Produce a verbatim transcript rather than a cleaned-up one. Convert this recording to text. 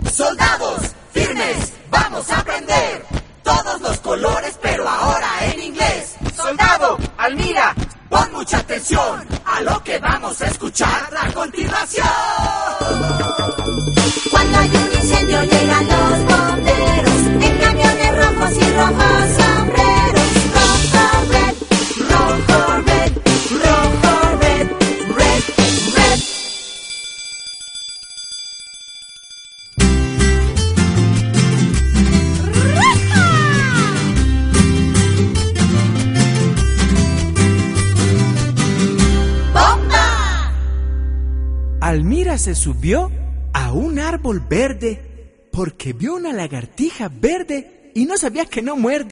Soldados, firmes, vamos a aprender todos los colores, pero ahora en inglés. Soldado, Almira, pon mucha atención a lo que vamos a escuchar a continuación. Cuando hay un incendio llegan los bomberos en camiones rojos y rojos sombreros. Rojo, red, rojo, red, rojo, red, red, red. ¡Bomba! Almira se subió a un árbol verde porque vio una lagartija verde y no sabía que no muerde.